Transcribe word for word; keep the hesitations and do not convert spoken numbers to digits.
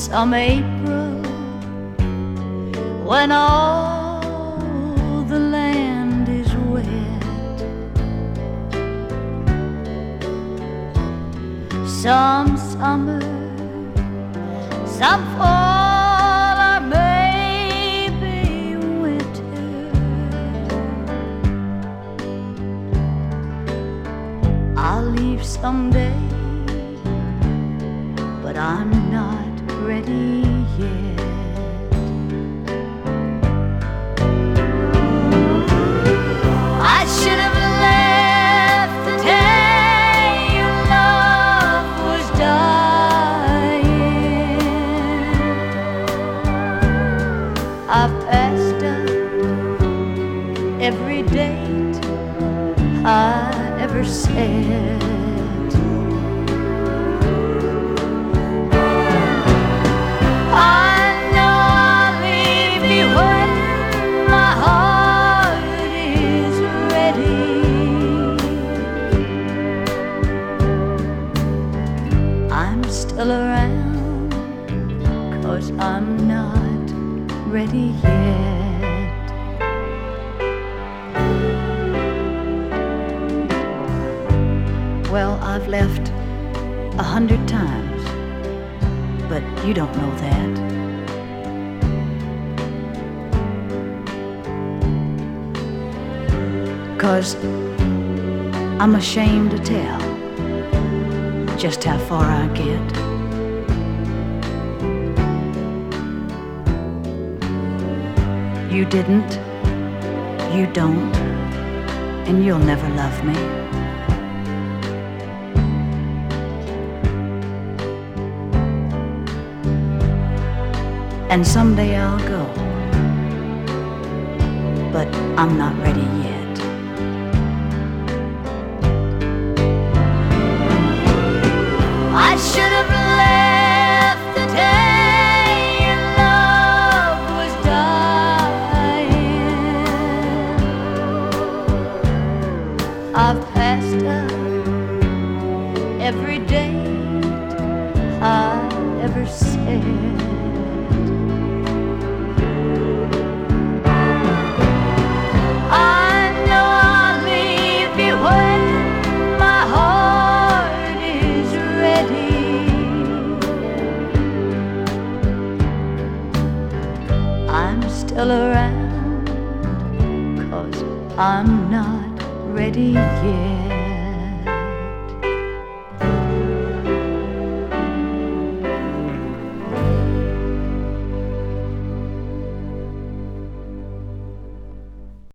Some April, when all the land is wet. Some summer, some fall, or maybe winter. I'll leave someday, but I'm not ready yet. I should have left the day your love was dying. I've passed up every date I ever said. Still around, 'cause I'm not ready yet. Well, I've left a hundred times, but you don't know that. 'Cause I'm ashamed to tell just how far I get. You didn't, you don't, and you'll never love me. And someday I'll go, but I'm not ready yet. I should have left the day your love was dying. I've passed up every date I ever said. I know I'll leave you when my heart is ready. I'm still around, 'cause I'm not ready yet.